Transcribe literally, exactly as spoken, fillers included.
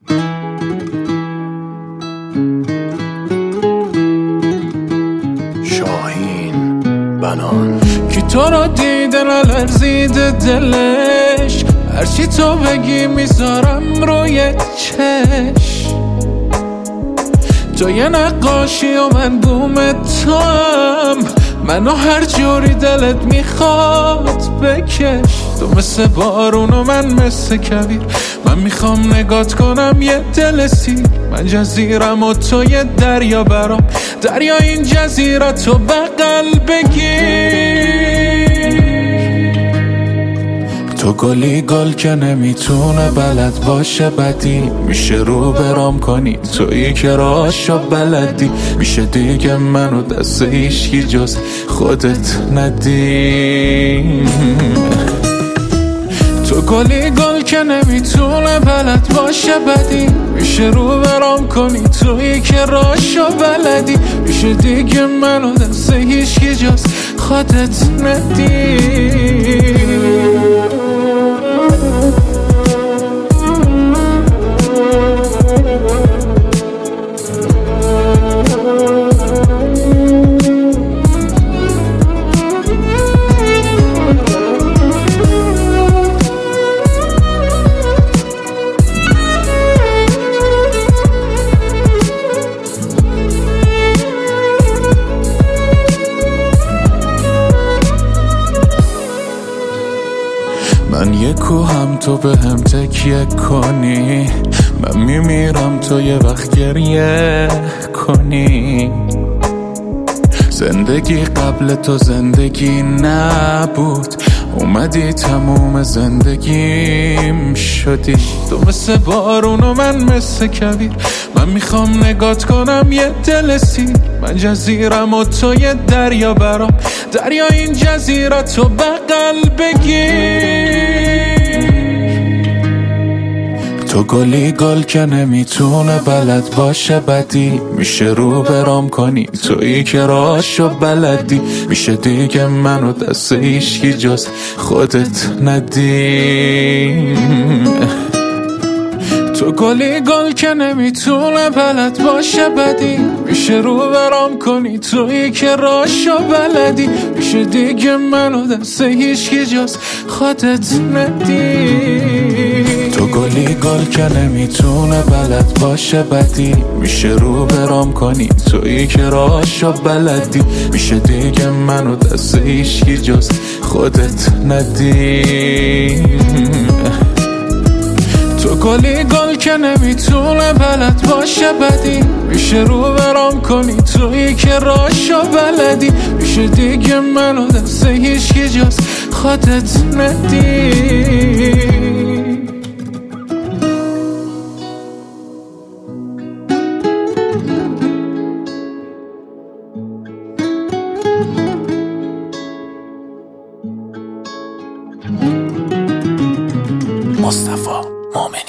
شاهین بنان. کی تو رو دیده نلرزیده دلش، هرچی تو بگی میذارم روی چش. تو یه نقاشی و من بوم تو هم، منو هر جوری دلت میخواد بکش. تو مثل بارون و من مثل کویر، من میخوام نگات کنم یه دل سیر. من جزیرم و تو یه دریا برام، دریا این جزیره تو بغل بگیر. تو گلی گل که نمیتونه بلد باشه بدی، میشه رو برام کنی تویی که راشو بلدی. میشه دیگه منو دست هیچکی جز خودت ندی. تو گلی گل که نمیتونه بلد باشه بدی، میشه رو برام کنی تویی که راشو بلدی. میشه دیگه منو دست هیچکی جز خودت ندی. من یه کوهم تو به هم تکیه کنی، من میمیرم تو یه وقت گریه کنی. زندگی قبل تو زندگی نبود، اومدی تموم زندگیم شدی. تو مثل بارون و من مثل کویر، من میخوام نگات کنم یه دل سیر. من جزیرم و تو یه دریا برام، دریا این جزیره تو بغل بگیر. تو گلی گل که نمیتونه بلد باشه بدی، میشه رو برام کنی تویی که راشو بلدی. میشه دیگه منو دست هیچکی جز خودت ندی. تو گلی گل که نمیتونه بلد باشه بدی، میشه رو برام کنی تویی که راشو بلدی. میشه دیگه منو دست هیچکی جز خودت ندی. تو گلی گل که نمیتونه بلد باشه بدی، میشه رو برام کنی تویی که راشو بلدی. میشه دیگه منو دست هیچکی جز خودت ندی. تو گلی گل که نمیتونه بلد باشه بدی، میشه رو برام کنی تویی که راشو بلدی. میشه دیگه منو دست هیچکی جز خودت ندی. مصطفی مومن.